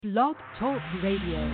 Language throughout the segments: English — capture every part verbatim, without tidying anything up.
Blog Talk Radio.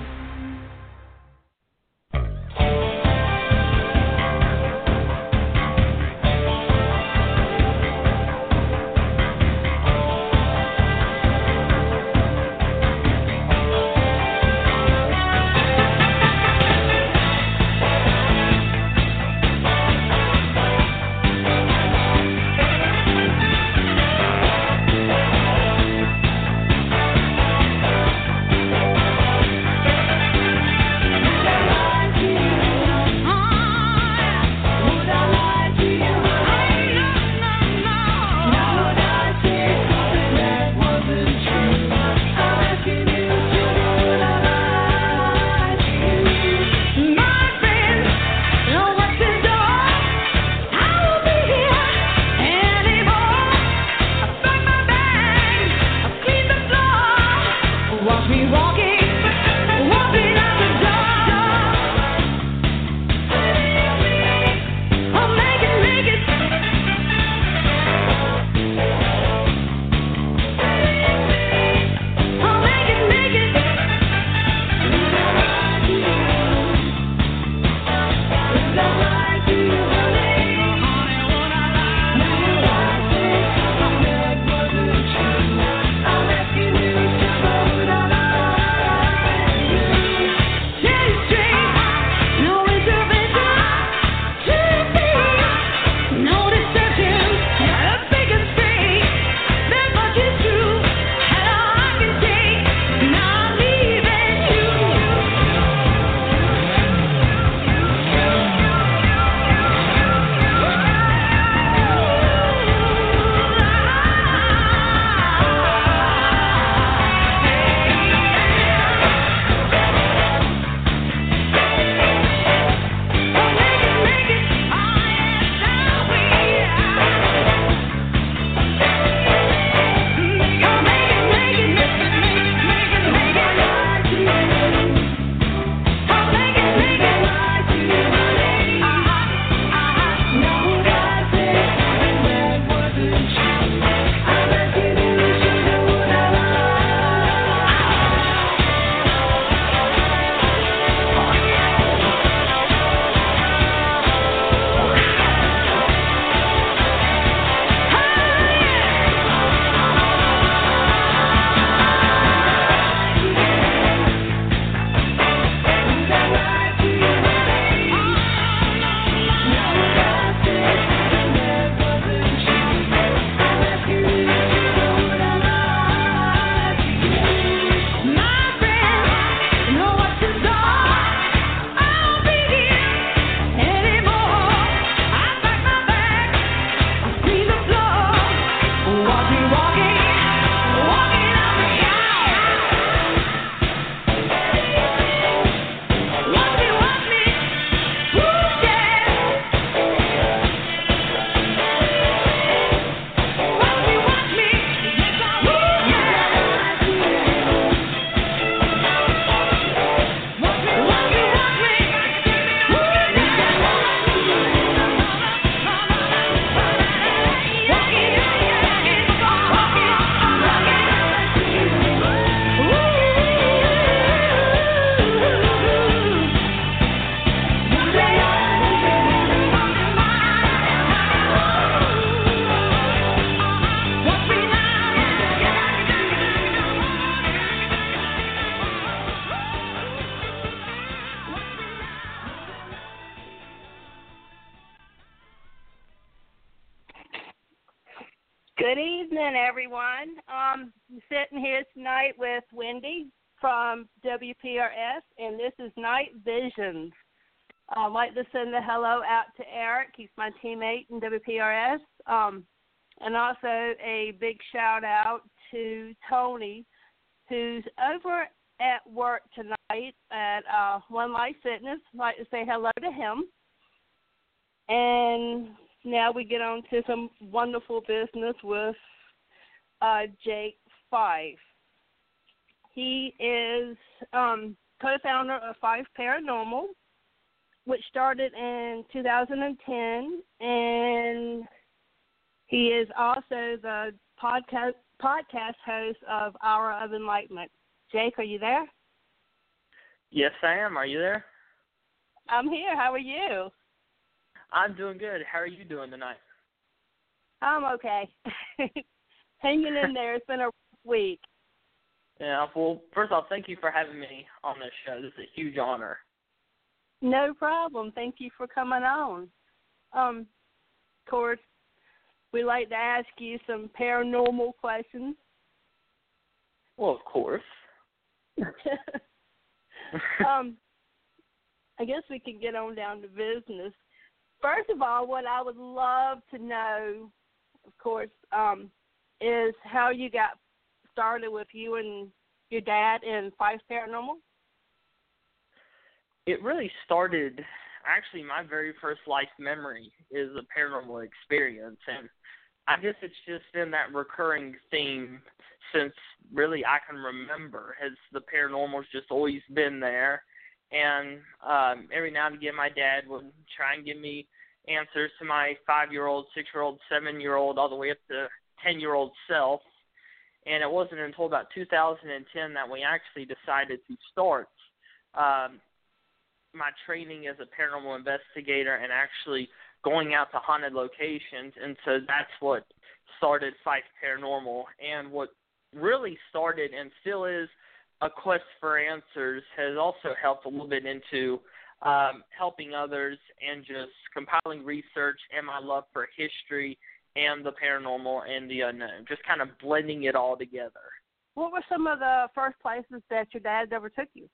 Good evening, everyone. Um, I'm sitting here tonight with Wendy from W P R S, and this is Night Visions. I'd like to send a hello out to Eric. He's my teammate in W P R S. Um, and also a big shout-out to Tony, who's over at work tonight at uh, One Life Fitness. I'd like to say hello to him. And now we get on to some wonderful business with uh, Jake Fife. He is um, co-founder of Fife Paranormal, which started in two thousand ten, and he is also the podcast podcast host of Hour of Enlightenment. Jake, are you there? Yes, I am. Are you there? I'm here. How are you? I'm doing good. How are you doing tonight? I'm okay. Hanging in there. It's been a rough week. Yeah, well, first off, thank you for having me on this show. This is a huge honor. No problem. Thank you for coming on. Um, of course, we like to ask you some paranormal questions. Well, of course. um, I guess we can get on down to business. First of all, what I would love to know, of course, um, is how you got started with you and your dad in Fife Paranormal. It really started, actually, my very first life memory is a paranormal experience, and I guess it's just been that recurring theme since really I can remember, as the paranormal's just always been there. And um, every now and again, my dad would try and give me answers to my five-year-old, six-year-old, seven-year-old, all the way up to ten-year-old self. And it wasn't until about two thousand ten that we actually decided to start um, my training as a paranormal investigator and actually going out to haunted locations. And so that's what started Fife Paranormal. And what really started and still is a quest for answers has also helped a little bit into um, helping others and just compiling research and my love for history and the paranormal and the unknown, just kind of blending it all together. What were some of the first places that your dad ever took you?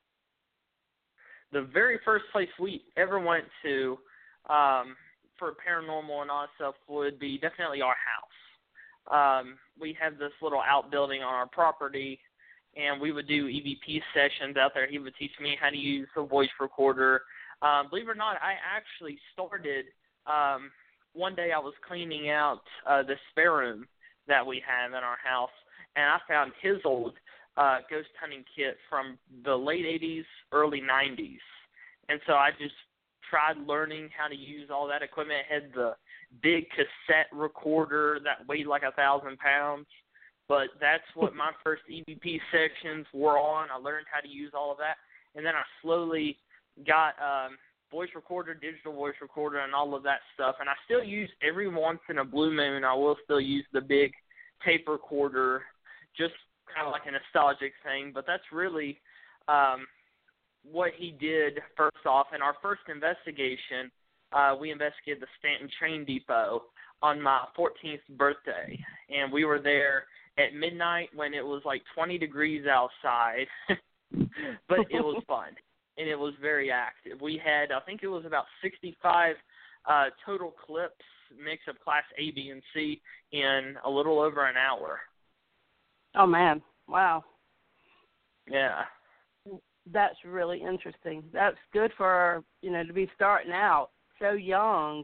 The very first place we ever went to um, for paranormal and all that stuff would be definitely our house. Um, we have this little outbuilding on our property, and we would do E V P sessions out there. He would teach me how to use a voice recorder. Um, believe it or not, I actually started, um, one day I was cleaning out uh, the spare room that we have in our house, and I found his old uh, ghost hunting kit from the late eighties, early nineties. And so I just tried learning how to use all that equipment. It had the big cassette recorder that weighed like a thousand pounds. But that's what my first E V P sections were on. I learned how to use all of that. And then I slowly got um, voice recorder, digital voice recorder, and all of that stuff. And I still use, every once in a blue moon, I will still use the big tape recorder, just kind of like a nostalgic thing. But that's really um, what he did first off. In our first investigation, uh, we investigated the Stanton Train Depot on my fourteenth birthday. And we were there at midnight when it was like twenty degrees outside, but it was fun, and it was very active. We had, I think it was about sixty-five uh, total clips, mix of Class A, B, and C, in a little over an hour. Oh, man. Wow. Yeah. That's really interesting. That's good for, you know, to be starting out so young.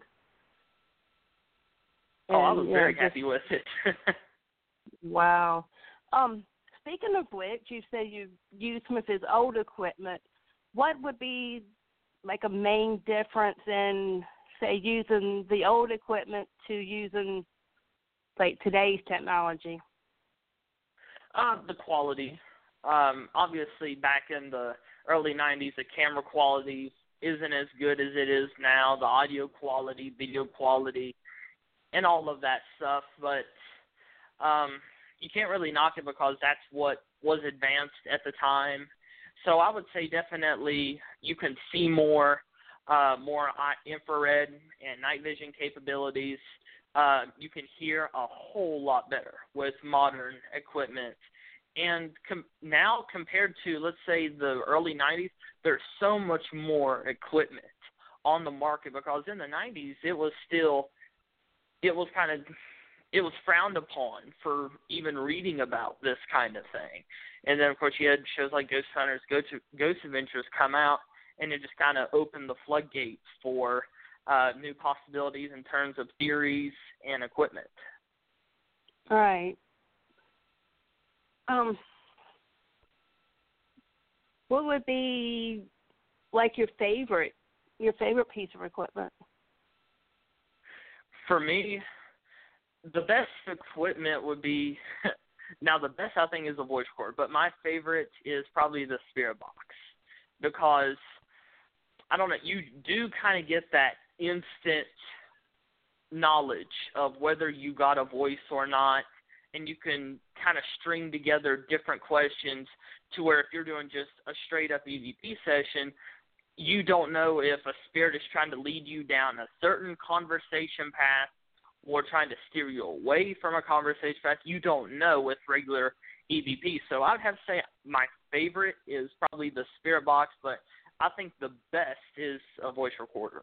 Oh, I And, was yeah, very just, happy with it. Wow. Um, speaking of which, you say you used some of his old equipment. What would be like a main difference in, say, using the old equipment to using, like, today's technology? Uh, the quality. Um, obviously, back in the early nineties, the camera quality isn't as good as it is now. The audio quality, video quality, and all of that stuff. But um, you can't really knock it because that's what was advanced at the time. So I would say definitely you can see more, uh, more infrared and night vision capabilities. Uh, you can hear a whole lot better with modern equipment. And com- now compared to, let's say, the early nineties, there's so much more equipment on the market because in the nineties it was still, it was kind of, it was frowned upon for even reading about this kind of thing. And then, of course, you had shows like Ghost Hunters, Ghost, Ghost Adventures come out, and it just kind of opened the floodgates for uh, new possibilities in terms of theories and equipment. All right. Um, what would be like your favorite, your favorite piece of equipment? For me, the best equipment would be Now, the best, I think, is the voice recorder, but my favorite is probably the Spirit Box because, I don't know, you do kind of get that instant knowledge of whether you got a voice or not, and you can kind of string together different questions to where if you're doing just a straight-up E V P session, you don't know if a spirit is trying to lead you down a certain conversation path or trying to steer you away from a conversation path. You don't know with regular E V P. So I'd have to say my favorite is probably the Spirit Box, but I think the best is a voice recorder.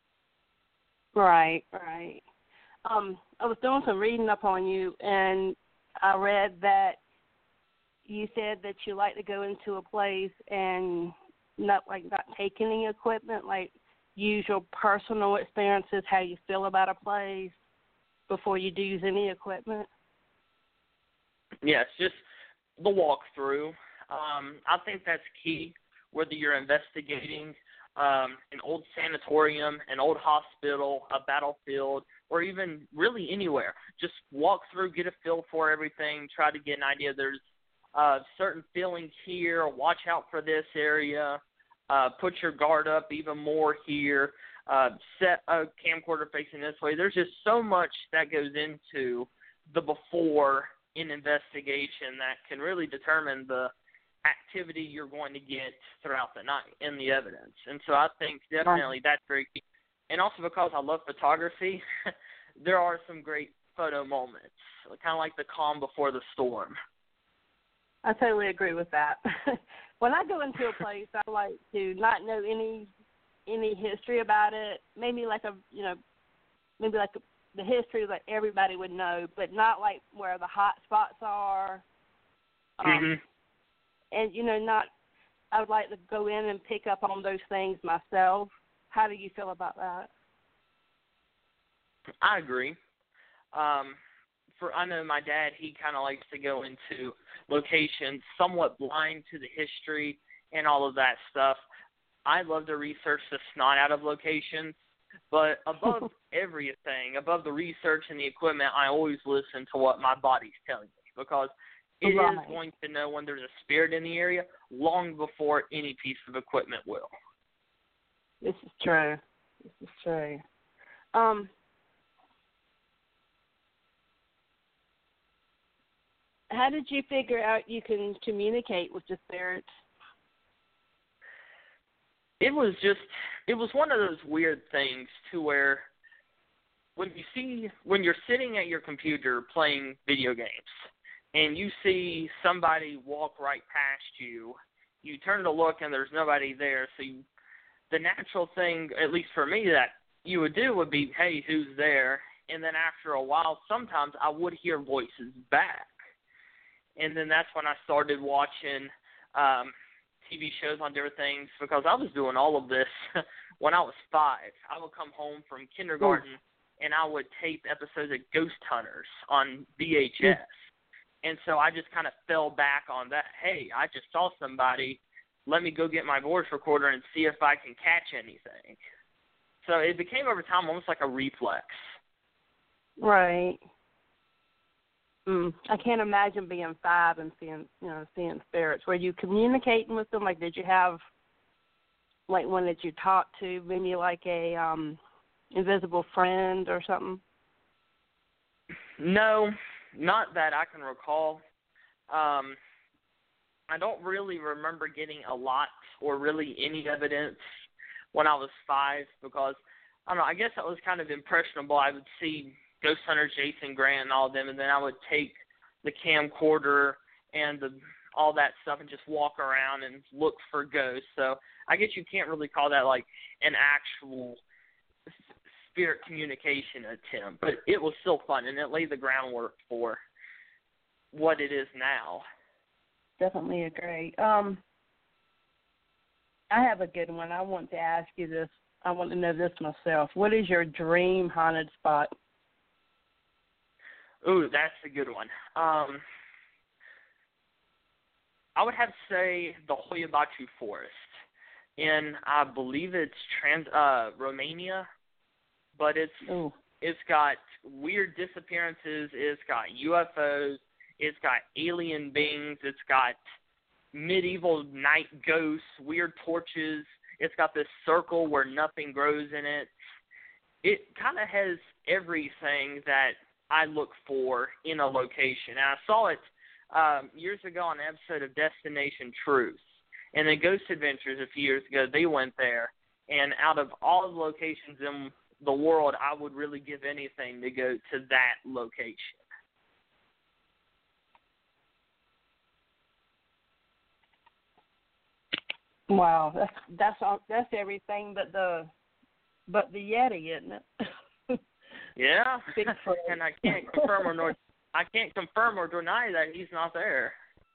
Right, right. Um, I was doing some reading up on you, and I read that you said that you like to go into a place and not like not take any equipment, like use your personal experiences, how you feel about a place before you do use any equipment. Yes, just the walkthrough. Um, I think that's key, whether you're investigating um, an old sanatorium, an old hospital, a battlefield, or even really anywhere. Just walk through, get a feel for everything, try to get an idea. There's uh, certain feelings here, watch out for this area, uh, put your guard up even more here, uh, set a camcorder facing this way. There's just so much that goes into the before in investigation that can really determine the activity you're going to get throughout the night in the evidence. And so I think definitely that's very key. And also because I love photography, there are some great photo moments, kind of like the calm before the storm. I totally agree with that. When I go into a place, I like to not know any any history about it. Maybe like a you know, maybe like a, the history that everybody would know, but not like where the hot spots are. Um, mm-hmm. And you know, not. I would like to go in and pick up on those things myself. How do you feel about that? I agree. Um, for I know my dad, he kind of likes to go into locations somewhat blind to the history and all of that stuff. I love to research the snot out of locations, but above everything, above the research and the equipment, I always listen to what my body's telling me because it right. is going to know when there's a spirit in the area long before any piece of equipment will. This is true. This is true. Um, how did you figure out you can communicate with the spirits? It was just, it was one of those weird things to where when you see, when you're sitting at your computer playing video games and you see somebody walk right past you, you turn to look and there's nobody there, so you, the natural thing, at least for me, that you would do would be, hey, who's there? And then after a while, sometimes I would hear voices back. And then that's when I started watching um, T V shows on different things because I was doing all of this when I was five. I would come home from kindergarten Ooh. and I would tape episodes of Ghost Hunters on V H S. Mm. And so I just kind of fell back on that. Hey, I just saw somebody. Let me go get my voice recorder and see if I can catch anything. So it became over time almost like a reflex. Right. Mm. I can't imagine being five and seeing, you know, seeing spirits. Were you communicating with them? Like, did you have, like, one that you talked to, maybe like a um, invisible friend or something? No, not that I can recall. Um, I don't really remember getting a lot or really any evidence when I was five because, I don't know, I guess I was kind of impressionable. I would see Ghost Hunter, Jason Grant, and all of them, and then I would take the camcorder and the, all that stuff and just walk around and look for ghosts. So I guess you can't really call that like an actual spirit communication attempt, but it was still fun, and it laid the groundwork for what it is now. Definitely agree. Um, I have a good one. I want to ask you this. I want to know this myself. What is your dream haunted spot? Ooh, that's a good one. Um, I would have to say the Hoia Baciu Forest in, I believe it's trans uh, Romania, but it's Ooh. It's got weird disappearances. It's got U F Os. It's got alien beings. It's got medieval night ghosts, weird torches. It's got this circle where nothing grows in it. It kind of has everything that I look for in a location. And I saw it um, years ago on an episode of Destination Truth. And the Ghost Adventures a few years ago, they went there. And out of all the locations in the world, I would really give anything to go to that location. Wow, that's that's all, that's everything but the but the Yeti, isn't it? Yeah, and I can't confirm or nor I can't confirm or deny that he's not there.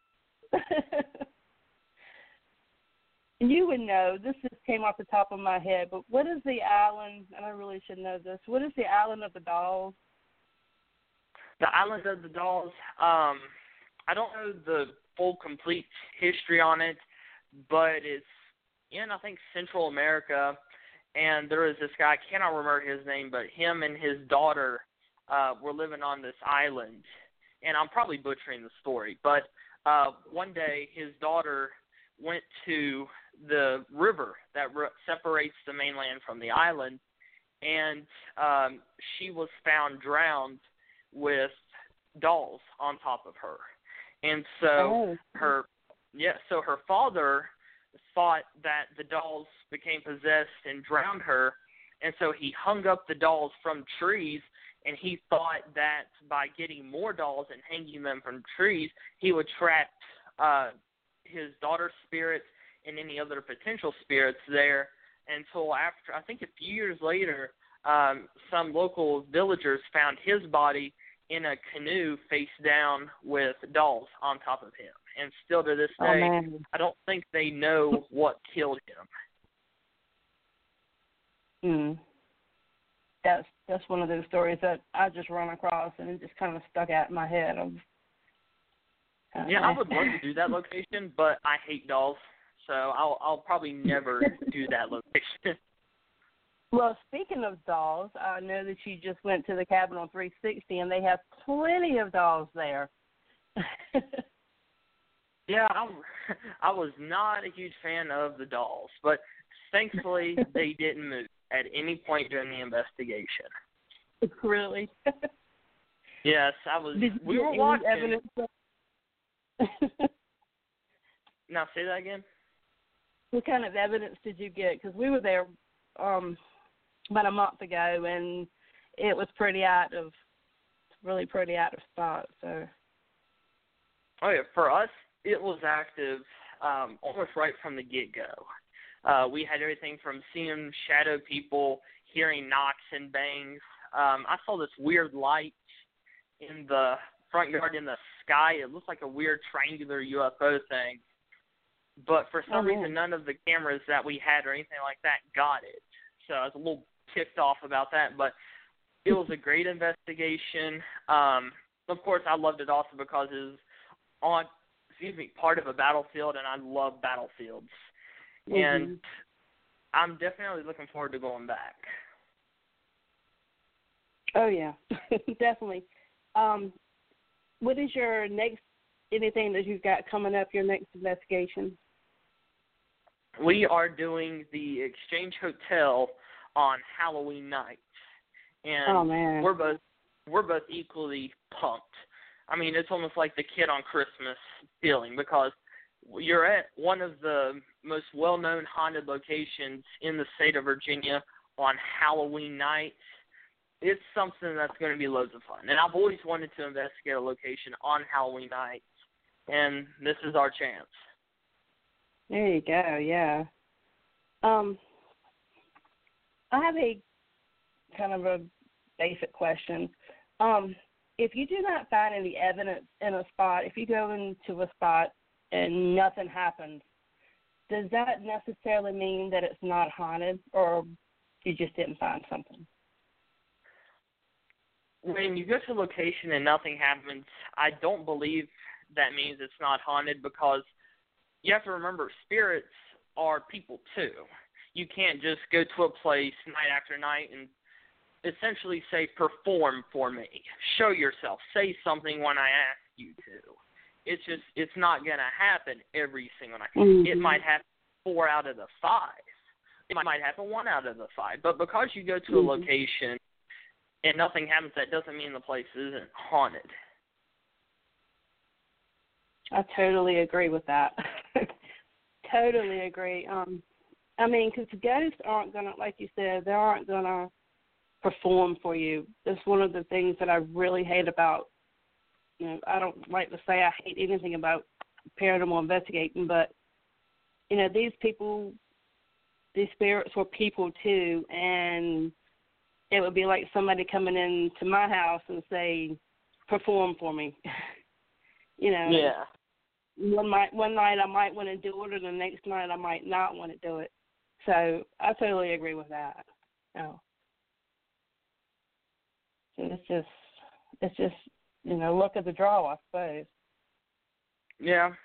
You would know. This just came off the top of my head, but what is the island? And I really should know this. What is the Island of the Dolls? The Island of the Dolls. Um, I don't know the full, complete history on it, but it's in, I think, Central America. And there is this guy, I cannot remember his name, but him and his daughter uh, were living on this island. And I'm probably butchering the story, but uh, one day his daughter went to the river that re- separates the mainland from the island, and um, she was found drowned with dolls on top of her. And so oh. her, yeah, so her father thought that the dolls became possessed and drowned her, and so he hung up the dolls from trees, and he thought that by getting more dolls and hanging them from trees, he would trap uh, his daughter's spirits and any other potential spirits there until after, I think a few years later, um, some local villagers found his body in a canoe face down with dolls on top of him. And still to this day, oh, I don't think they know what killed him. Mm. That's that's one of those stories that I just run across and it just kind of stuck out in my head. Of, uh, yeah, I would love to do that location, but I hate dolls, so I'll I'll probably never do that location. Well, speaking of dolls, I know that you just went to the cabin on three sixty, and they have plenty of dolls there. Yeah, I, I was not a huge fan of the dolls, but thankfully they didn't move at any point during the investigation. Really? Yes, I was. Did we you were get watching. any evidence of... Now, say that again. What kind of evidence did you get? Because we were there um, about a month ago, and it was pretty out of, really pretty out of spot. So. Oh yeah, for us, it was active um, almost right from the get-go. Uh, we had everything from seeing shadow people, hearing knocks and bangs. Um, I saw this weird light in the front yard in the sky. It looked like a weird triangular U F O thing. But for some oh, reason, none of the cameras that we had or anything like that got it. So I was a little ticked off about that. But it was a great investigation. Um, of course, I loved it also because it was on, excuse me, part of a battlefield, and I love battlefields. Mm-hmm. And I'm definitely looking forward to going back. Oh, yeah, definitely. Um, what is your next, anything that you've got coming up, your next investigation? We are doing the Exchange Hotel on Halloween night. And oh, man. we're both we're both equally pumped. I mean, it's almost like the kid on Christmas feeling because you're at one of the most well-known haunted locations in the state of Virginia on Halloween night. It's something that's going to be loads of fun. And I've always wanted to investigate a location on Halloween night, and this is our chance. There you go, yeah. Um, I have a kind of a basic question. Um, if you do not find any evidence in a spot, if you go into a spot and nothing happens, does that necessarily mean that it's not haunted, or you just didn't find something? When you go to a location and nothing happens, I don't believe that means it's not haunted because you have to remember spirits are people too. You can't just go to a place night after night and essentially say, perform for me, show yourself, say something when I ask you to. It's just, it's not going to happen every single night. Mm-hmm. It might happen four out of the five. It might happen one out of the five. But because you go to mm-hmm. a location and nothing happens, that doesn't mean the place isn't haunted. I totally agree with that. Totally agree. Um, I mean, because ghosts aren't going to, like you said, they aren't going to perform for you. That's one of the things that I really hate about, you know, I don't like to say I hate anything about paranormal investigating, but, you know, these people, these spirits were people too, and it would be like somebody coming into my house and say, perform for me. You know. Yeah. One might, one night I might want to do it, and the next night I might not want to do it. So I totally agree with that. Oh. So it's just, it's just, you know, luck of the draw, I suppose. Yeah.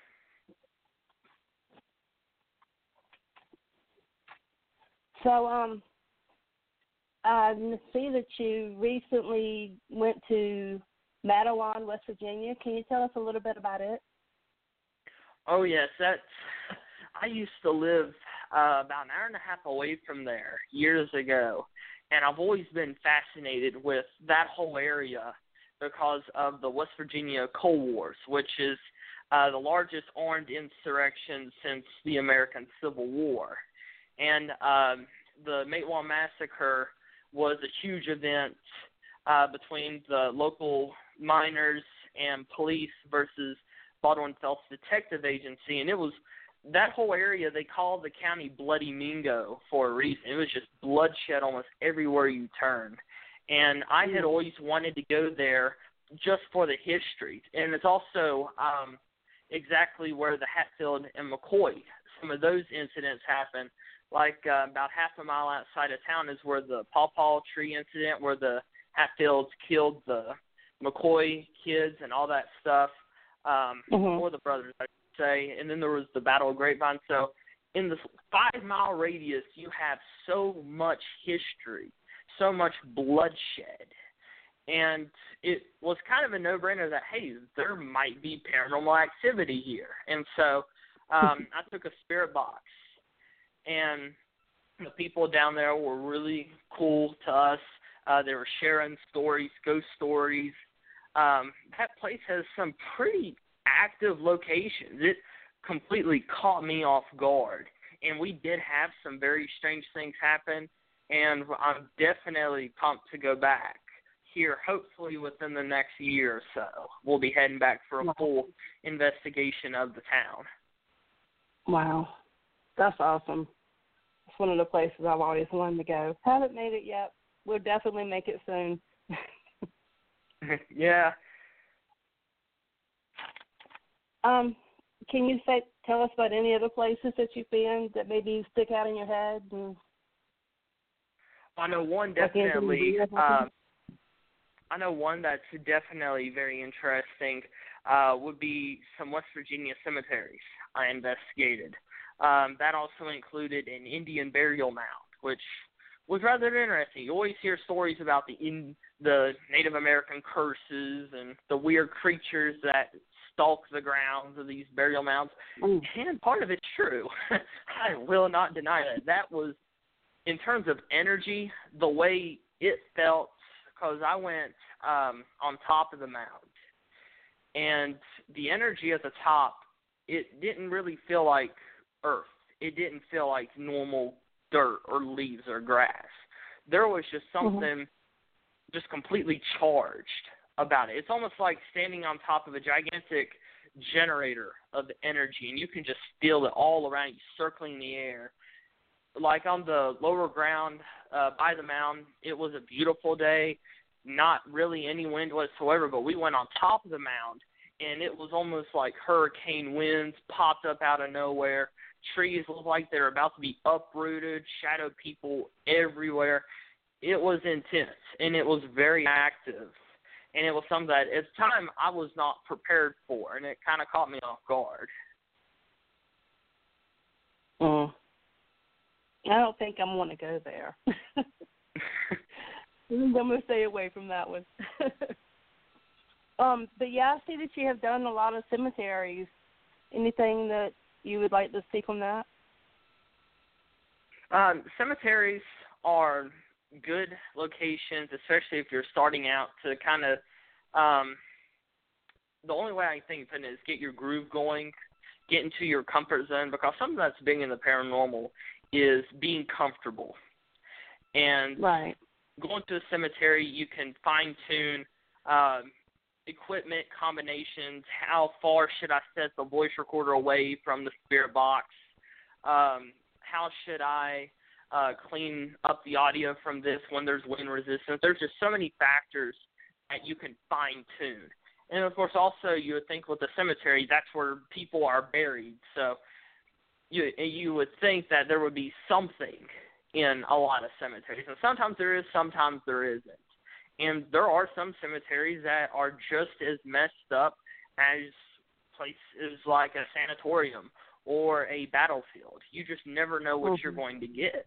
So um, I see that you recently went to Mattawan, West Virginia. Can you tell us a little bit about it? Oh, yes. That's, I used to live uh, about an hour and a half away from there years ago, and I've always been fascinated with that whole area because of the West Virginia Coal Wars, which is uh, the largest armed insurrection since the American Civil War. And um, the Matewan Massacre was a huge event uh, between the local miners and police versus Baldwin Phelps Detective Agency, and it was that whole area they called the county Bloody Mingo for a reason. It was just bloodshed almost everywhere you turned, and I had always wanted to go there just for the history, and it's also um, exactly where the Hatfield and McCoy, some of those incidents happened. Like uh, about half a mile outside of town is where the pawpaw tree incident, where the Hatfields killed the McCoy kids and all that stuff. Um, mm-hmm. or the brothers, I should say, and then there was the Battle of Grapevine. So in this five-mile radius, you have so much history, so much bloodshed, and it was kind of a no-brainer that, hey, there might be paranormal activity here. And so um, I took a spirit box, and the people down there were really cool to us. Uh, they were sharing stories, ghost stories. Um, that place has some pretty active locations. It completely caught me off guard, and we did have some very strange things happen, and I'm definitely pumped to go back here, hopefully within the next year or so. We'll be heading back for a full investigation of the town. Wow. That's awesome. It's one of the places I've always wanted to go. Haven't made it yet. We'll definitely make it soon. Yeah. Um, can you say, tell us about any other places that you've been that maybe stick out in your head? And, I know one definitely. Um, I know one that's definitely very interesting uh, would be some West Virginia cemeteries I investigated. Um, that also included an Indian burial mound, which was rather interesting. You always hear stories about the in, the Native American curses and the weird creatures that stalk the grounds of these burial mounds. Mm. And part of it's true. I will not deny that. That was, in terms of energy, the way it felt, because I went um, on top of the mound. And the energy at the top, it didn't really feel like earth. It didn't feel like normal dirt or leaves or grass. There was just something mm-hmm. just completely charged about it. It's almost like standing on top of a gigantic generator of energy, and you can just feel it all around you, circling the air. Like on the lower ground uh, by the mound, it was a beautiful day, not really any wind whatsoever, but we went on top of the mound, and it was almost like hurricane winds popped up out of nowhere. Trees looked like they were about to be uprooted, shadow people everywhere. It was intense, and it was very active. And it was something that at the time I was not prepared for, and it kind of caught me off guard. Mm. I don't think I'm going to go there. I'm going to stay away from that one. Um, but yeah, I see that you have done a lot of cemeteries. Anything that you would like to speak on that? Um, cemeteries are good locations, especially if you're starting out to kind of, um, the only way I can think of it is get your groove going, get into your comfort zone, because something that's big in the paranormal is being comfortable. And right. going to a cemetery, you can fine-tune um, equipment combinations. How far should I set the voice recorder away from the spirit box? Um, how should I uh, clean up the audio from this when there's wind resistance? There's just so many factors that you can fine-tune. And, of course, also you would think with the cemetery, that's where people are buried. So you you would think that there would be something in a lot of cemeteries. And sometimes there is, sometimes there isn't. And there are some cemeteries that are just as messed up as places like a sanatorium or a battlefield. You just never know what mm-hmm. you're going to get.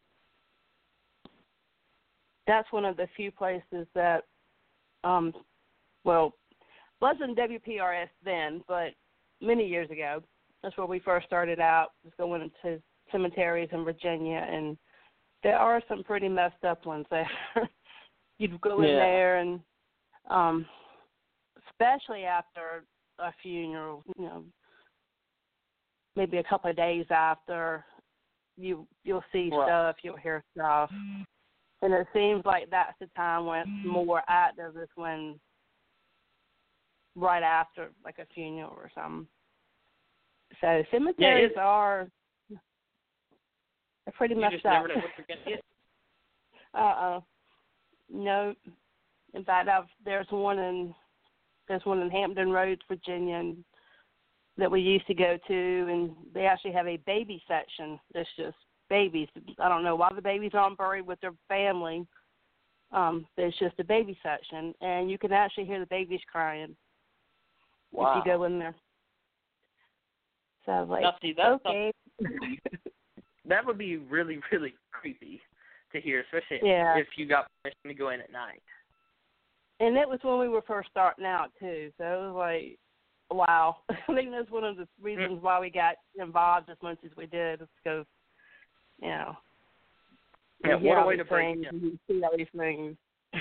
That's one of the few places that, um, well, wasn't W P R S then, but many years ago. That's where we first started out, was going into cemeteries in Virginia, and there are some pretty messed up ones there. You'd go in yeah. there, and um, especially after a funeral, you know, maybe a couple of days after, you you'll see right. stuff, you'll hear stuff, and it seems like that's the time when it's more active, is when right after, like a funeral or something. So cemeteries yeah, are they're pretty you messed just up. never know what you're going to get. uh-uh. No. In fact, I've, there's one in there's one in Hampton Roads, Virginia, and, that we used to go to, and they actually have a baby section that's just babies. I don't know why the babies aren't buried with their family. Um, there's just a baby section, and you can actually hear the babies crying wow. if you go in there. So I was like, now, see, that's okay. That would be really, really creepy to hear, especially yeah. if you got permission to go in at night. And it was when we were first starting out, too. So it was like, wow. I think that's one of the reasons why we got involved as much as we did, is because, you know, yeah, you what a way to break it. You see all these things.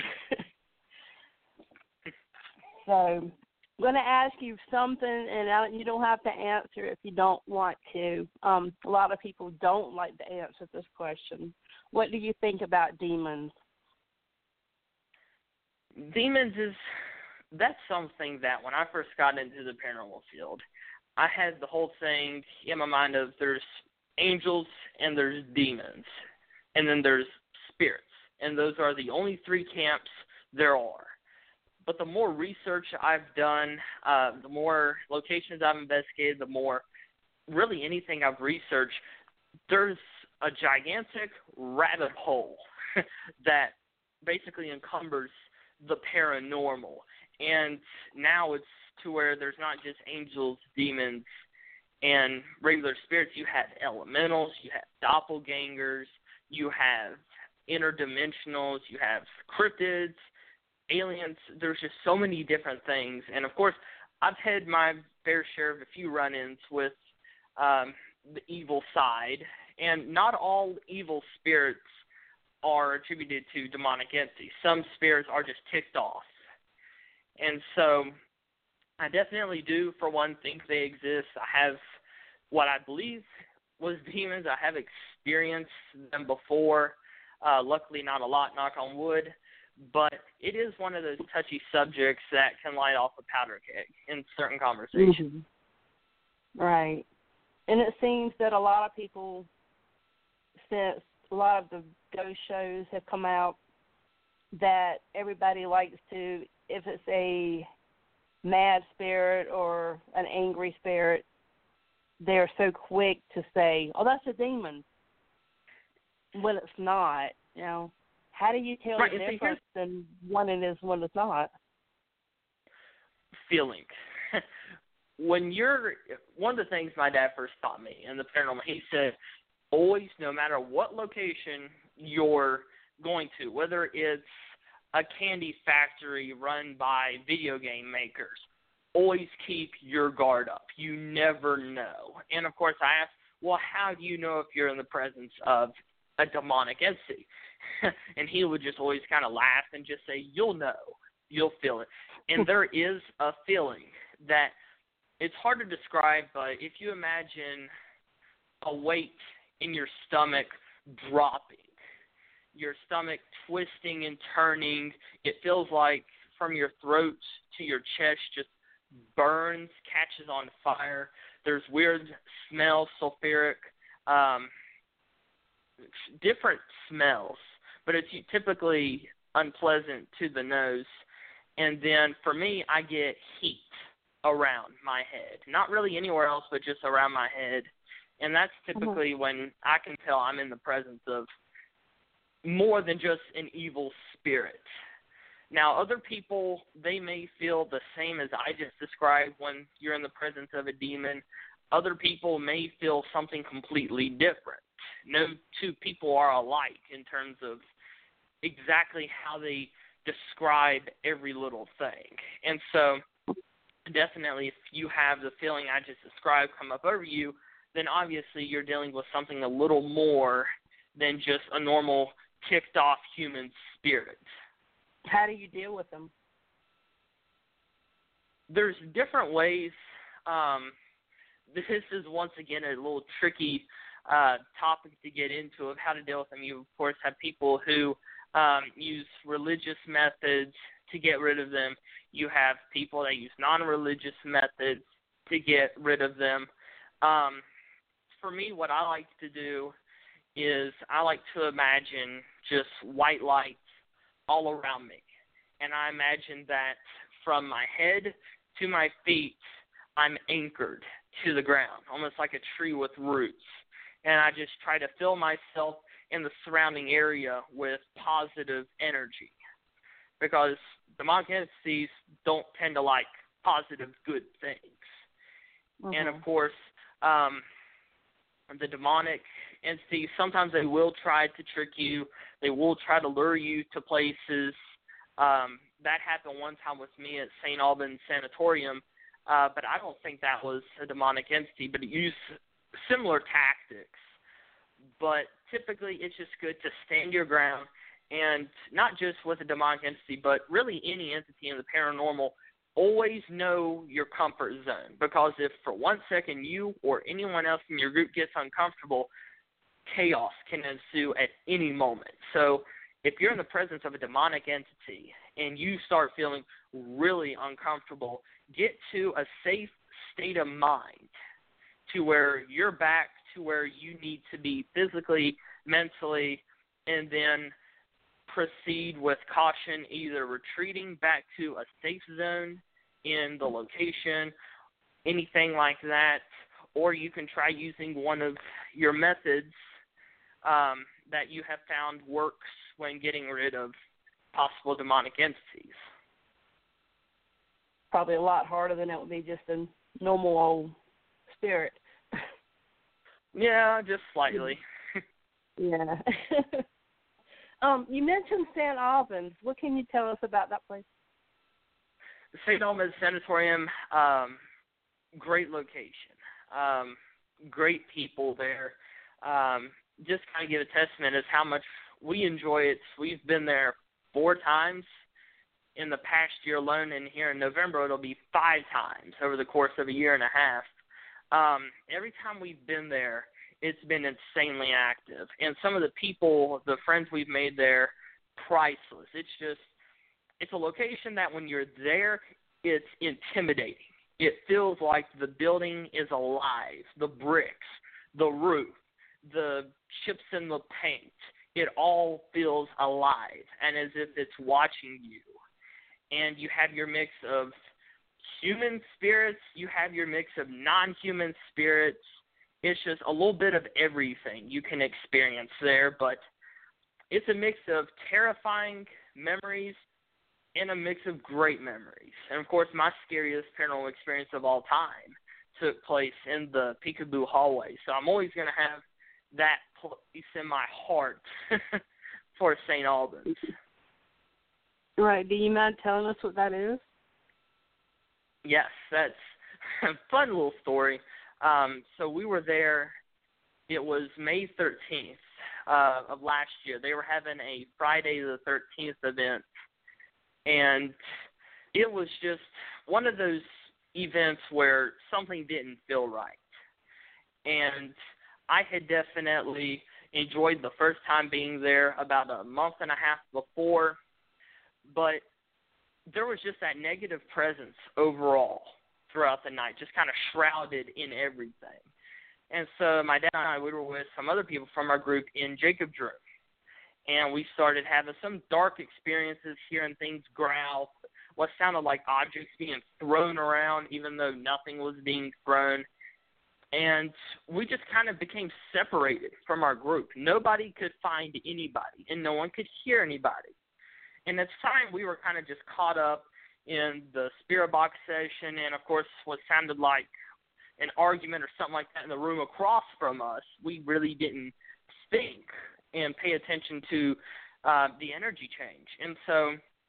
So I'm going to ask you something, and I, you don't have to answer if you don't want to. Um, a lot of people don't like to answer this question. What do you think about demons? Demons is, that's something that when I first got into the paranormal field, I had the whole thing in my mind of there's angels and there's demons, and then there's spirits, and those are the only three camps there are. But the more research I've done, uh, the more locations I've investigated, the more really anything I've researched, there's a gigantic rabbit hole that basically encumbers the paranormal. And now it's to where there's not just angels, demons, and regular spirits. You have elementals, you have doppelgangers, you have interdimensionals, you have cryptids, aliens. There's just so many different things. And, of course, I've had my fair share of a few run-ins with um, the evil side. And not all evil spirits are attributed to demonic entities. Some spirits are just ticked off. And so I definitely do, for one, think they exist. I have what I believe was demons. I have experienced them before. Uh, luckily, not a lot, knock on wood. But it is one of those touchy subjects that can light off a powder keg in certain conversations. Mm-hmm. Right. And it seems that a lot of people, since a lot of the ghost shows have come out, that everybody likes to, if it's a mad spirit or an angry spirit, they're so quick to say, oh, that's a demon, when it's not. You know, how do you tell right, the difference in one it is, one it's not? Feeling. When you're, one of the things my dad first taught me in the paranormal, he said, always, no matter what location you're going to, whether it's a candy factory run by video game makers. Always keep your guard up. You never know. And, of course, I asked, well, how do you know if you're in the presence of a demonic entity? And he would just always kind of laugh and just say, you'll know. You'll feel it. And there is a feeling that it's hard to describe, but if you imagine a weight in your stomach dropping, your stomach twisting and turning, it feels like from your throat to your chest just burns, catches on fire. There's weird smells, sulfuric, um, different smells, but it's typically unpleasant to the nose. And then for me, I get heat around my head. Not really anywhere else, but just around my head. And that's typically mm-hmm. when I can tell I'm in the presence of more than just an evil spirit. Now, other people, they may feel the same as I just described when you're in the presence of a demon. Other people may feel something completely different. No two people are alike in terms of exactly how they describe every little thing. And so definitely if you have the feeling I just described come up over you, then obviously you're dealing with something a little more than just a normal kicked off human spirit. How do you deal with them? There's different ways. Um, this is, once again, a little tricky uh, topic to get into of how to deal with them. You, of course, have people who um, use religious methods to get rid of them. You have people that use non-religious methods to get rid of them. Um, for me, what I like to do is I like to imagine just white lights all around me. And I imagine that from my head to my feet, I'm anchored to the ground, almost like a tree with roots. And I just try to fill myself in the surrounding area with positive energy. Because demonic entities don't tend to like positive, good things. Mm-hmm. And, of course, um, the demonic entities, sometimes they will try to trick you. They will try to lure you to places. Um, that happened one time with me at Saint Albans Sanatorium, uh, but I don't think that was a demonic entity, but it used similar tactics. But typically it's just good to stand your ground, and not just with a demonic entity, but really any entity in the paranormal, always know your comfort zone. Because if for one second you or anyone else in your group gets uncomfortable, chaos can ensue at any moment. So if you're in the presence of a demonic entity and you start feeling really uncomfortable, get to a safe state of mind to where you're back to where you need to be physically, mentally, and then proceed with caution, either retreating back to a safe zone in the location, anything like that, or you can try using one of your methods um, that you have found works when getting rid of possible demonic entities. Probably a lot harder than it would be just a normal old spirit. Yeah, just slightly. Yeah. um, you mentioned Saint Albans. What can you tell us about that place? Saint Albans Sanatorium, um, great location. Um, great people there. Um, just kind of give a testament as how much we enjoy it. We've been there four times in the past year alone, and here in November it'll be five times over the course of a year and a half. Um, every time we've been there, it's been insanely active. And some of the people, the friends we've made there, priceless. It's just, it's a location that when you're there, it's intimidating. It feels like the building is alive. The bricks, the roof, the chips in the paint, it all feels alive and as if it's watching you. And you have your mix of human spirits, you have your mix of non-human spirits. It's just a little bit of everything you can experience there, but it's a mix of terrifying memories and a mix of great memories. And, of course, my scariest paranormal experience of all time took place in the Peekaboo hallway. So I'm always going to have that place in my heart for Saint Albans. Right. Do you mind telling us what that is? Yes, that's a fun little story. Um, so we were there, it was May thirteenth uh, of last year. They were having a Friday the thirteenth event, and it was just one of those events where something didn't feel right. And I had definitely enjoyed the first time being there about a month and a half before, but there was just that negative presence overall throughout the night, just kind of shrouded in everything. And so my dad and I, we were with some other people from our group in Jacob's room, and we started having some dark experiences, hearing things growl, what sounded like objects being thrown around, even though nothing was being thrown. And we just kind of became separated from our group. Nobody could find anybody, and no one could hear anybody. And at the time, we were kind of just caught up in the spirit box session and, of course, what sounded like an argument or something like that in the room across from us. We really didn't think and pay attention to uh, the energy change. And so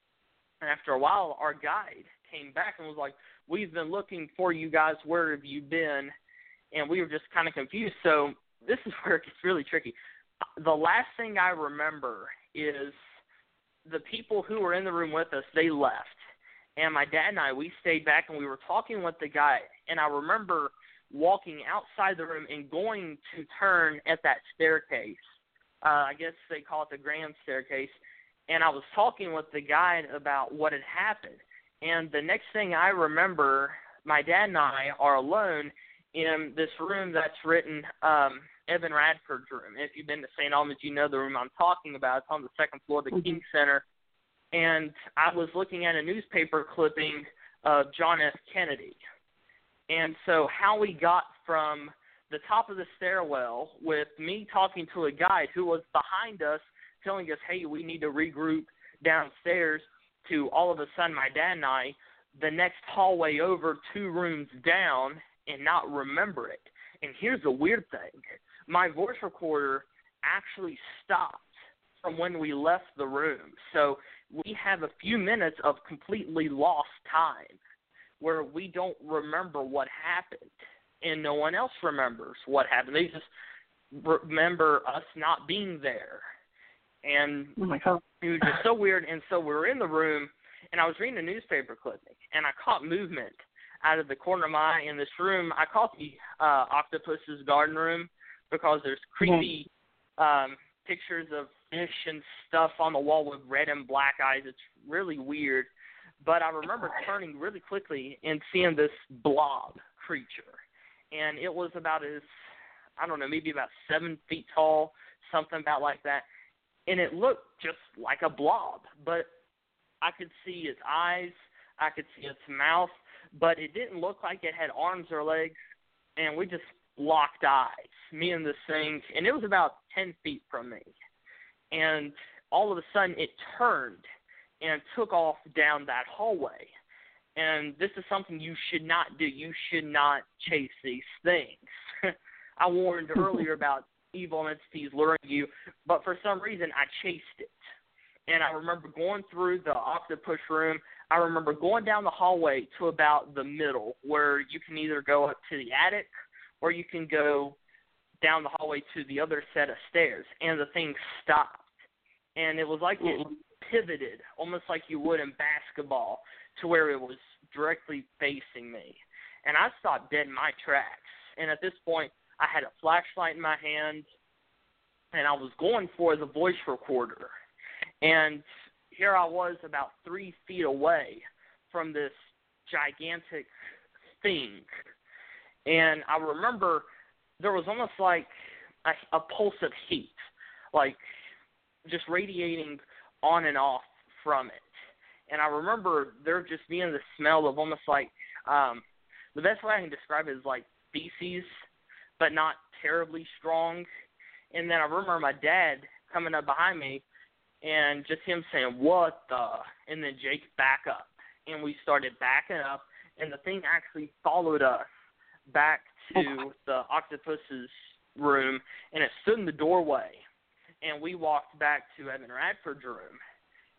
after a while, our guide came back and was like, we've been looking for you guys. Where have you been? And we were just kind of confused. So this is where it gets really tricky. The last thing I remember is the people who were in the room with us, they left. And my dad and I, we stayed back and we were talking with the guy. And I remember walking outside the room and going to turn at that staircase. Uh, I guess they call it the grand staircase. And I was talking with the guide about what had happened. And the next thing I remember, my dad and I are alone in this room that's written um, Evan Radford's room. If you've been to Saint Albans, you know the room I'm talking about. It's on the second floor of the King Center. And I was looking at a newspaper clipping of John F. Kennedy. And so how we got from the top of the stairwell with me talking to a guide who was behind us telling us, hey, we need to regroup downstairs, to all of a sudden my dad and I, the next hallway over, two rooms down, and not remember it. And here's the weird thing. My voice recorder actually stopped from when we left the room. So we have a few minutes of completely lost time where we don't remember what happened, and no one else remembers what happened. They just remember us not being there. And oh my God. It was just so weird. And so we were in the room, and I was reading a newspaper clipping, and I caught movement out of the corner of my eye in this room. I call it the uh, Octopus's Garden Room because there's creepy mm-hmm. um, pictures of fish and stuff on the wall with red and black eyes. It's really weird. But I remember turning really quickly and seeing this blob creature. And it was about as, I don't know, maybe about seven feet tall, something about like that. And it looked just like a blob. But I could see its eyes. I could see its mouth. But it didn't look like it had arms or legs, and we just locked eyes, me and this thing, and it was about ten feet from me. And all of a sudden it turned and took off down that hallway. And this is something you should not do. You should not chase these things. I warned earlier about evil entities luring you, but for some reason I chased it. And I remember going through the octopus room. I remember going down the hallway to about the middle where you can either go up to the attic or you can go down the hallway to the other set of stairs. And the thing stopped. And it was like it pivoted, almost like you would in basketball, to where it was directly facing me. And I stopped dead in my tracks. And at this point, I had a flashlight in my hand, and I was going for the voice recorder. And here I was about three feet away from this gigantic thing. And I remember there was almost like a, a pulse of heat, like just radiating on and off from it. And I remember there just being the smell of almost like, um, the best way I can describe it is like feces, but not terribly strong. And then I remember my dad coming up behind me, and just him saying, what the, and then Jake back up. And we started backing up, and the thing actually followed us back to the octopus's room, and it stood in the doorway. And we walked back to Evan Radford's room.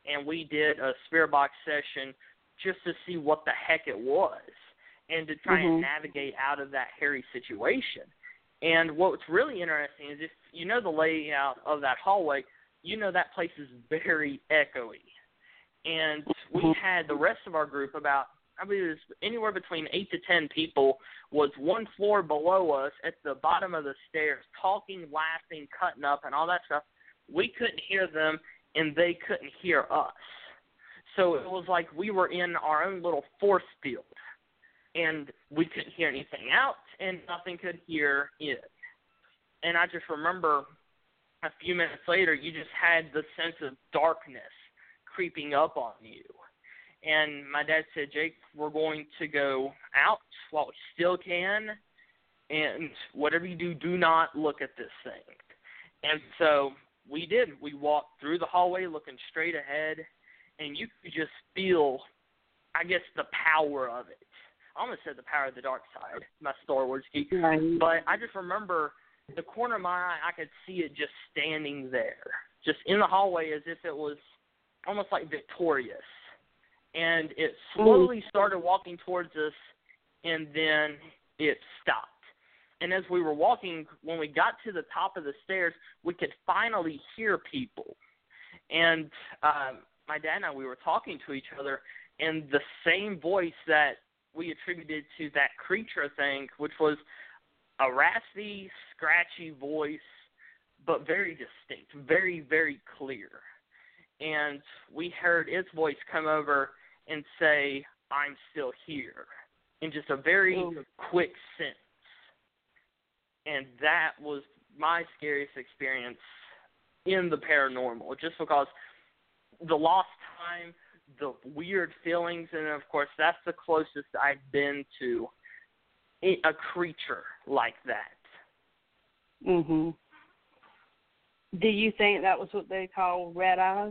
and we did a spirit box session just to see what the heck it was and to try mm-hmm. and navigate out of that hairy situation. And what's really interesting is if you know the layout of that hallway, you know that place is very echoey. And we had the rest of our group, about, I believe it was anywhere between eight to ten people, was one floor below us at the bottom of the stairs, talking, laughing, cutting up, and all that stuff. We couldn't hear them, and they couldn't hear us. So it was like we were in our own little force field, and we couldn't hear anything out, and nothing could hear it. And I just remember a few minutes later, you just had the sense of darkness creeping up on you. And my dad said, Jake, we're going to go out while we still can, and whatever you do, do not look at this thing. And so we did. We walked through the hallway looking straight ahead, and you could just feel, I guess, the power of it. I almost said the power of the dark side, my Star Wars geek. Right. But I just remember the corner of my eye, I could see it just standing there, just in the hallway as if it was almost like victorious. And it slowly started walking towards us, and then it stopped. And as we were walking, when we got to the top of the stairs, we could finally hear people. And um, my dad and I, we were talking to each other, and the same voice that we attributed to that creature thing, which was a raspy, scratchy voice, but very distinct, very, very clear. And we heard its voice come over and say, I'm still here, in just a very oh. quick sentence. And that was my scariest experience in the paranormal, just because the lost time, the weird feelings, and, of course, that's the closest I've been to a creature like that. Mm-hmm. Do you think that was what they call red eyes?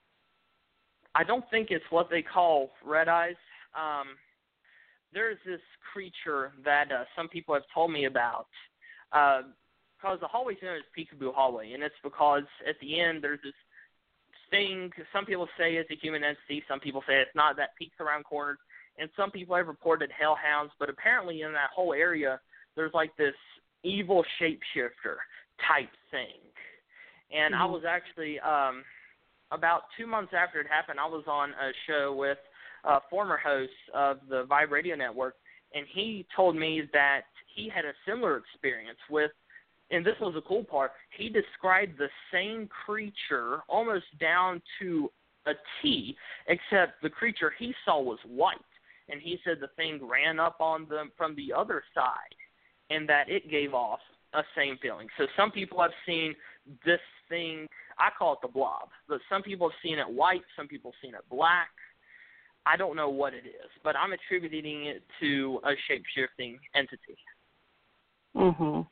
I don't think it's what they call red eyes. Um, there's this creature that uh, some people have told me about, uh, because the hallway's known as Peekaboo Hallway, and it's because at the end there's this thing, some people say it's a human entity, some people say it's not, that peeks around corners, and some people have reported hellhounds, but apparently in that whole area there's like this evil shapeshifter type thing. And mm-hmm. I was actually, um, about two months after it happened, I was on a show with a former host of the Vibe Radio Network, and he told me that he had a similar experience with, and this was the cool part, he described the same creature almost down to a T, except the creature he saw was white. And he said the thing ran up on them from the other side, and that it gave off a same feeling. So some people have seen this thing, I call it the blob, but some people have seen it white, some people have seen it black. I don't know what it is, but I'm attributing it to a shape-shifting entity. Mm-hmm.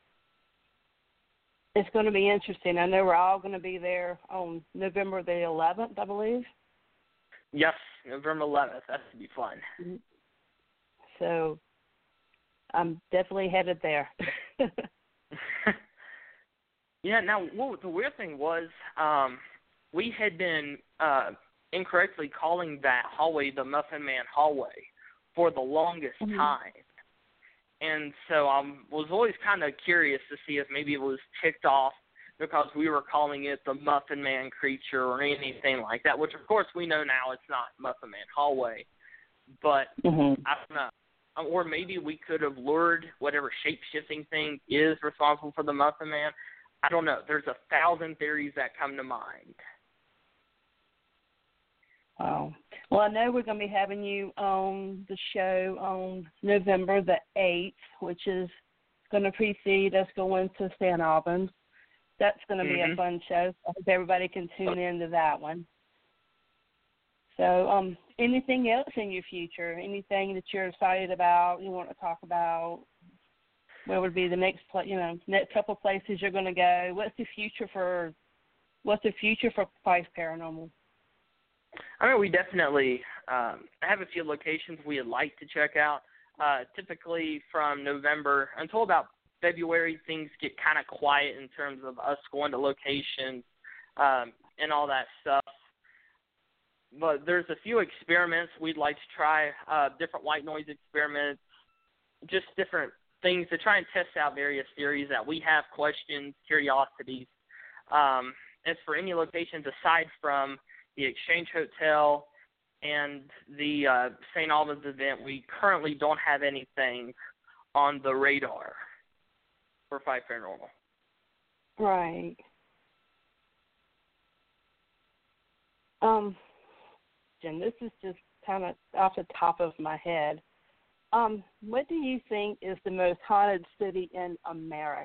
It's going to be interesting. I know we're all going to be there on November the eleventh, I believe. Yes, November eleventh. That should be fun. So I'm definitely headed there. Yeah, now, what the weird thing was, um, we had been uh, incorrectly calling that hallway the Muffin Man hallway for the longest mm-hmm. time. And so I um, was always kind of curious to see if maybe it was ticked off because we were calling it the Muffin Man creature or anything like that, which, of course, we know now it's not Muffin Man hallway. But mm-hmm. I don't know. Or maybe we could have lured whatever shape-shifting thing is responsible for the Muffin Man. I don't know. There's a thousand theories that come to mind. Wow. Well, I know we're going to be having you on the show on November the eighth, which is going to precede us going to Saint Albans. That's going to mm-hmm. be a fun show. I hope everybody can tune into that one. So um, anything else in your future, anything that you're excited about, you want to talk about? Where would be the next, you know, next couple of places you're going to go? What's the future for, what's the future for Spice Paranormal? I mean, we definitely um, have a few locations we'd like to check out. Uh, typically from November until about February, things get kind of quiet in terms of us going to locations um, and all that stuff. but there's a few experiments we'd like to try, uh, different white noise experiments, just different things to try and test out various theories that we have, questions, curiosities. Um, as for any locations aside from the Exchange Hotel and the uh, Saint Albans event, we currently don't have anything on the radar for Five Paranormal. Right. Um, Jen, this is just kind of off the top of my head. Um, what do you think is the most haunted city in America?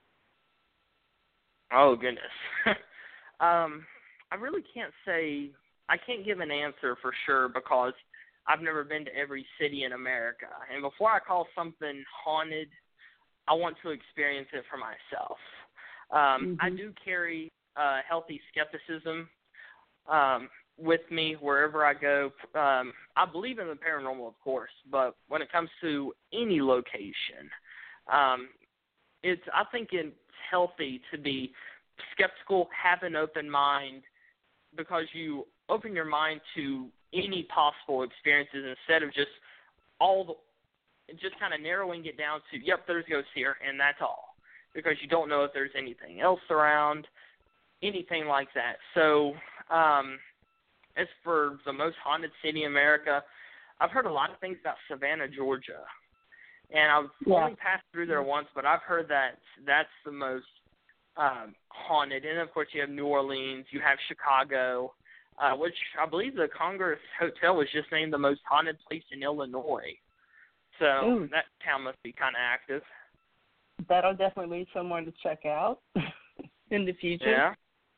Oh, goodness. um, I really can't say, I can't give an answer for sure because I've never been to every city in America. And before I call something haunted, I want to experience it for myself. Um, mm-hmm. I do carry uh, healthy skepticism um, with me wherever I go. Um, I believe in the paranormal, of course, but when it comes to any location, um, it's I think it's healthy to be skeptical, have an open mind, because you open your mind to any possible experiences instead of just all the, just kind of narrowing it down to, yep, there's ghosts here, and that's all, because you don't know if there's anything else around, anything like that. So, um, as for the most haunted city in America, I've heard a lot of things about Savannah, Georgia, and I've yeah. only passed through there once, but I've heard that that's the most um, haunted. And, of course, you have New Orleans, you have Chicago, uh, which I believe the Congress Hotel was just named the most haunted place in Illinois. So Ooh. That town must be kind of active. That'll definitely be someone to check out in the future. Yeah.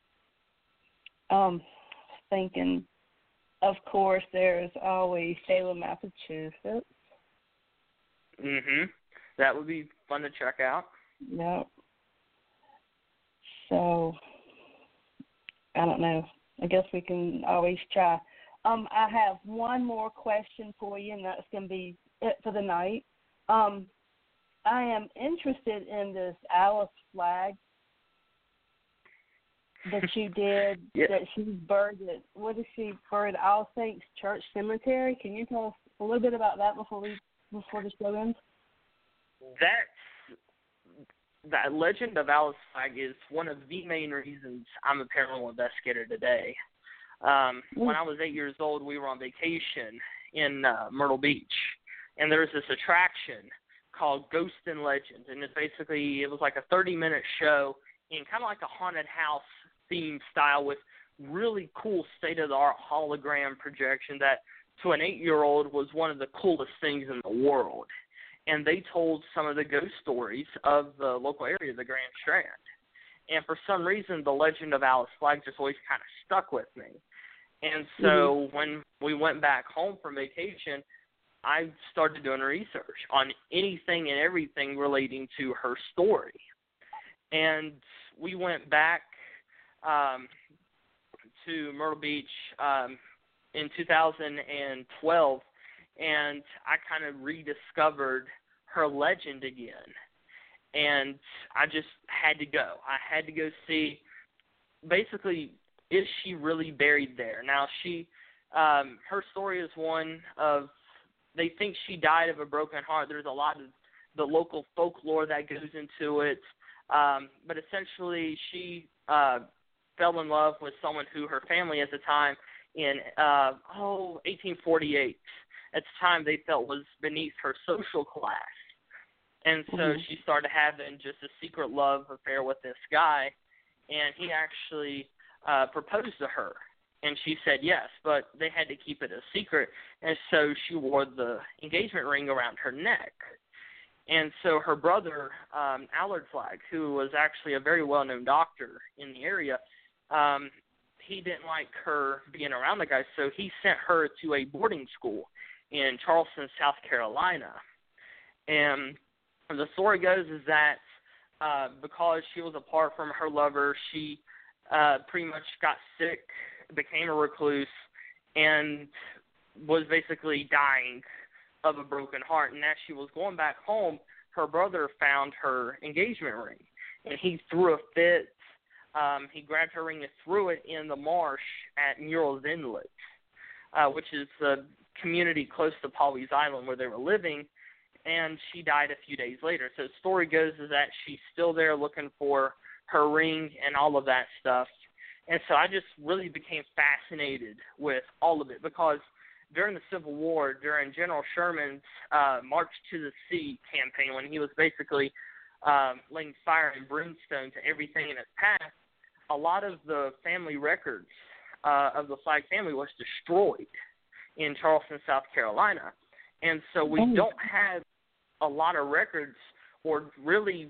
Um, thinking, of course, there's always Salem, Massachusetts. Mhm. That would be fun to check out. Yep. So, I don't know. I guess we can always try. Um, I have one more question for you, and that's going to be it for the night. Um, I am interested in this Alice Flagg that you did, yeah. that she's buried at, what is she buried at All Saints Church Cemetery? Can you tell us a little bit about that before we before the show ends? That's, that legend of Alice Flagg is one of the main reasons I'm a paranormal investigator today. Um, mm. When I was eight years old, we were on vacation in uh, Myrtle Beach, and there was this attraction called Ghost and Legend, and it's basically, it was like a thirty-minute show in kind of like a haunted house theme style with really cool state-of-the-art hologram projection that to an eight-year-old was one of the coolest things in the world. And they told some of the ghost stories of the local area, the Grand Strand. And for some reason, the legend of Alice Flagg just always kind of stuck with me. And so mm-hmm. when we went back home from vacation, I started doing research on anything and everything relating to her story. And we went back um, to Myrtle Beach um, in two thousand twelve, and I kind of rediscovered her legend again. And I just had to go. I had to go see, basically, is she really buried there? Now, she, um, her story is one of, they think she died of a broken heart. There's a lot of the local folklore that goes into it. Um, but essentially, she uh, fell in love with someone who her family at the time in, uh, oh, eighteen forty-eight, at the time they felt was beneath her social class. And so mm-hmm. she started having just a secret love affair with this guy, and he actually uh, proposed to her. And she said yes, but they had to keep it a secret, and so she wore the engagement ring around her neck. And so her brother, um, Allard Flagg, who was actually a very well-known doctor in the area, um, he didn't like her being around the guy, so he sent her to a boarding school in Charleston, South Carolina. And the story goes is that uh, because she was apart from her lover, she uh, pretty much got sick, became a recluse, and was basically dying of a broken heart. And as she was going back home, her brother found her engagement ring, and he threw a fit. Um, he grabbed her ring and threw it in the marsh at Murrells Inlet. uh, which is the community close to Pawleys Island where they were living, and she died a few days later. So the story goes is that she's still there looking for her ring and all of that stuff. And so I just really became fascinated with all of it because during the Civil War, during General Sherman's uh, March to the Sea campaign, when he was basically um, laying fire and brimstone to everything in its path, a lot of the family records uh, of the Flagg family was destroyed in Charleston, South Carolina. And so we oh. don't have a lot of records or really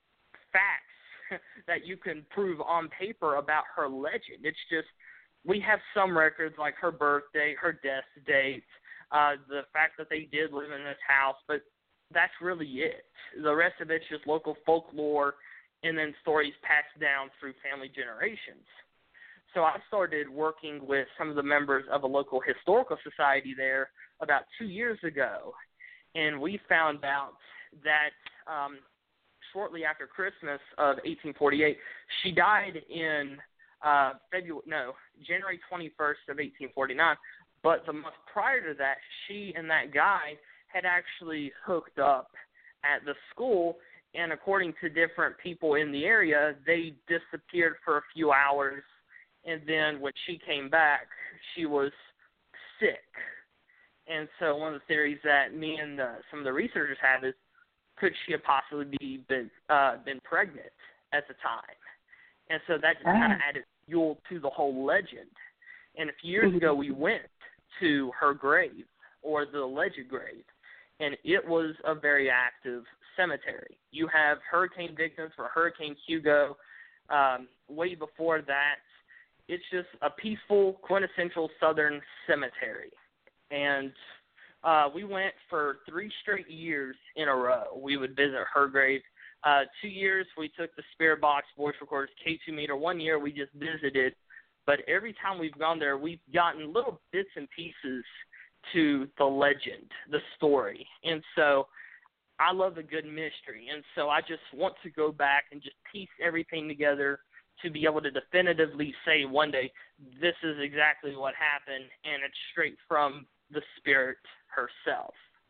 facts that you can prove on paper about her legend. It's just we have some records like her birthday, her death date, uh, the fact that they did live in this house, but that's really it. The rest of it's just local folklore and then stories passed down through family generations. So I started working with some of the members of a local historical society there about two years ago, and we found out that um, shortly after Christmas of eighteen forty-eight, she died in uh, February, no, January twenty-first of eighteen forty-nine, but the month prior to that, she and that guy had actually hooked up at the school, and according to different people in the area, they disappeared for a few hours, and then when she came back, she was sick. And so one of the theories that me and uh, some of the researchers have is, could she have possibly be, been, uh, been pregnant at the time? And so that just kind of added fuel to the whole legend. And a few years ago, we went to her grave, or the alleged grave, and it was a very active cemetery. You have hurricane victims for Hurricane Hugo. Um, way before that, it's just a peaceful, quintessential Southern cemetery. And uh, we went for three straight years in a row. We would visit her grave. Uh, two years, we took the Spirit Box, Voice Recorders, K two meter. One year, we just visited. But every time we've gone there, we've gotten little bits and pieces to the legend, the story. And so I love a good mystery. And so I just want to go back and just piece everything together to be able to definitively say one day, this is exactly what happened, and it's straight from the Spirit herself.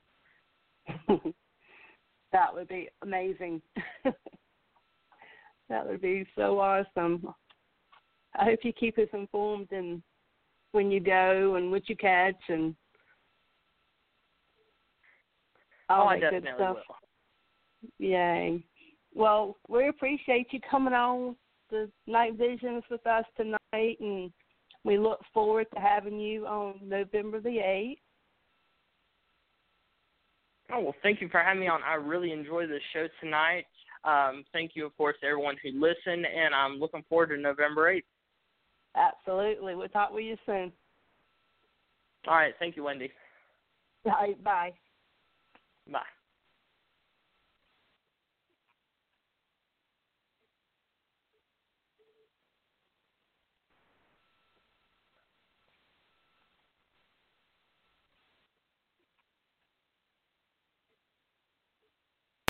That would be amazing. That would be so awesome. I hope you keep us informed and when you go and what you catch and all oh, that I good definitely stuff. will. Yay. Well, we appreciate you coming on the Night Visions with us tonight, and we look forward to having you on November the eighth. Oh, well, thank you for having me on. I really enjoyed the show tonight. Um, thank you, of course, to everyone who listened, and I'm looking forward to November eighth. Absolutely. We'll talk with you soon. All right. Thank you, Wendy. All right. Bye. Bye.